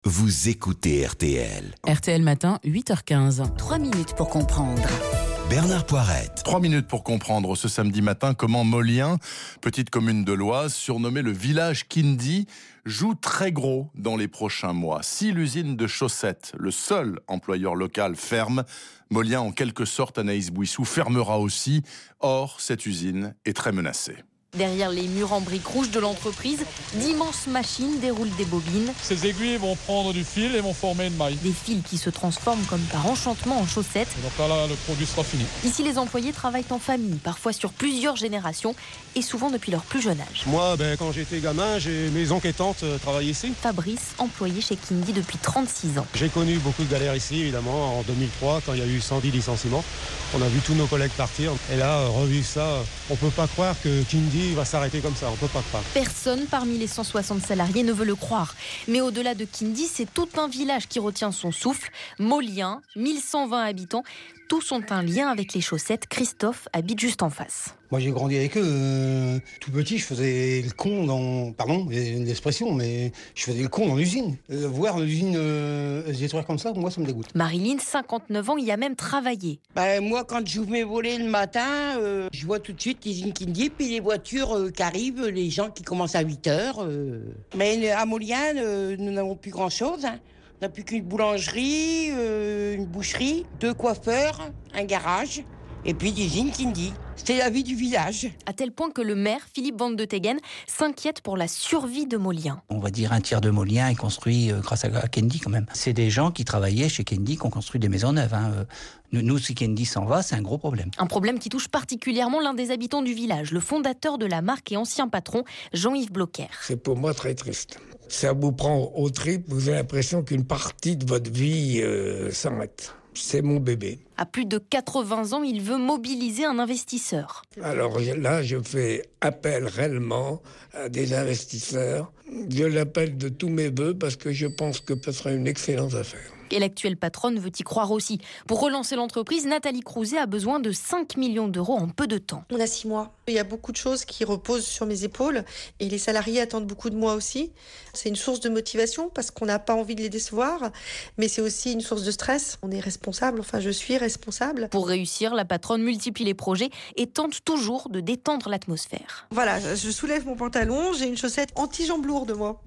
Vous écoutez RTL. RTL Matin, 8h15. 3 minutes pour comprendre. Bernard Poirette. 3 minutes pour comprendre ce samedi matin comment Molien, petite commune de l'Oise, surnommée le village Kindy, joue très gros dans les prochains mois. Si l'usine de chaussettes, le seul employeur local, ferme, Molien, en quelque sorte, Anaïs Bouissou, fermera aussi. Or, cette usine est très menacée. Derrière les murs en briques rouges de l'entreprise, d'immenses machines déroulent des bobines. Ces aiguilles vont prendre du fil et vont former une maille. Des fils qui se transforment comme par enchantement en chaussettes. Et donc là, le produit sera fini. Ici, les employés travaillent en famille, parfois sur plusieurs générations et souvent depuis leur plus jeune âge. Moi, quand j'étais gamin, mes oncles et tantes travaillaient ici. Fabrice, employé chez Kindy depuis 36 ans. J'ai connu beaucoup de galères ici, évidemment, en 2003, quand il y a eu 110 licenciements. On a vu tous nos collègues partir. Et là, revivre ça, on peut pas croire que Kindy va s'arrêter comme ça, on peut pas croire. Personne parmi les 160 salariés ne veut le croire. Mais au-delà de Kindy, c'est tout un village qui retient son souffle. Molien, 1120 habitants, tous ont un lien avec les chaussettes. Christophe habite juste en face. Moi j'ai grandi avec eux, tout petit je faisais le con dans, pardon, une expression, mais je faisais le con dans l'usine. Voir l'usine se détruire comme ça, moi ça me dégoûte. Marilyn, 59 ans, y a même travaillé. Moi quand j'ouvre mes volets le matin, je vois tout de suite l'usine Kindy, puis les voitures qui arrivent, les gens qui commencent à 8h. Mais à Molien, nous n'avons plus grand chose. On n'a plus qu'une boulangerie, une boucherie, 2 coiffeurs, un garage. Et puis l'usine Kindy. C'est la vie du village. À tel point que le maire, Philippe Van de Teggen, s'inquiète pour la survie de Molien. On va dire un tiers de Molien est construit grâce à Kindy quand même. C'est des gens qui travaillaient chez Kindy qui ont construit des maisons neuves. Nous, si Kindy s'en va, c'est un gros problème. Un problème qui touche particulièrement l'un des habitants du village, le fondateur de la marque et ancien patron, Jean-Yves Blocher. C'est pour moi très triste. Ça vous prend aux tripes, vous avez l'impression qu'une partie de votre vie s'arrête. C'est mon bébé. À plus de 80 ans, il veut mobiliser un investisseur. Alors là, je fais appel réellement à des investisseurs. Je l'appelle de tous mes voeux parce que je pense que ce sera une excellente affaire. Et l'actuelle patronne veut y croire aussi. Pour relancer l'entreprise, Nathalie Crouzet a besoin de 5 millions d'euros en peu de temps. On a 6 mois. Il y a beaucoup de choses qui reposent sur mes épaules et les salariés attendent beaucoup de moi aussi. C'est une source de motivation parce qu'on n'a pas envie de les décevoir, mais c'est aussi une source de stress. On est responsable, enfin je suis responsable. Pour réussir, la patronne multiplie les projets et tente toujours de détendre l'atmosphère. Voilà, je soulève mon pantalon, j'ai une chaussette anti-jambes lourdes moi.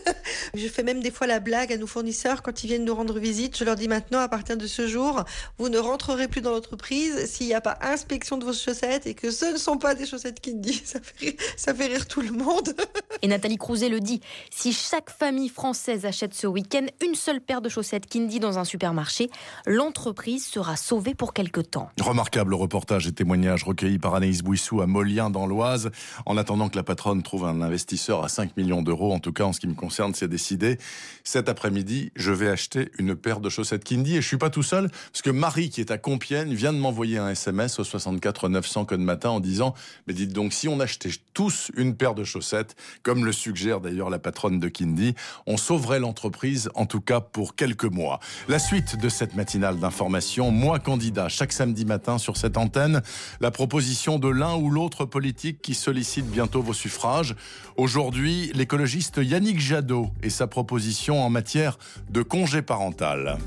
Je fais même des fois la blague à nos fournisseurs quand ils viennent nous rendre visite. Je leur dis maintenant, à partir de ce jour, vous ne rentrerez plus dans l'entreprise s'il n'y a pas inspection de vos chaussettes et que ce ne sont pas des chaussettes Kindy. Ça fait rire tout le monde. Et Nathalie Crouzet le dit, si chaque famille française achète ce week-end une seule paire de chaussettes Kindy dans un supermarché, l'entreprise sera sauvée pour quelque temps. Remarquable reportage et témoignage recueillis par Anaïs Bouissou à Molien dans l'Oise. En attendant que la patronne trouve un investisseur à 5 millions d'euros, en tout cas en ce qui me concerne, c'est décidé. Cet après-midi, je vais acheter une paire de chaussettes Kindy et je suis pas tout seul parce que Marie, qui est à Compiègne, vient de m'envoyer un SMS au 64 900 code matin en disant « Mais dites donc, si on achetait tous une paire de chaussettes, comme le suggère d'ailleurs la patronne de Kindy, on sauverait l'entreprise, en tout cas pour quelques mois. » La suite de cette matinale d'information, moi candidat, chaque samedi matin sur cette antenne, la proposition de l'un ou l'autre politique qui sollicite bientôt vos suffrages. Aujourd'hui, l'écologiste Yannick Jadot et sa proposition en matière de congé parental.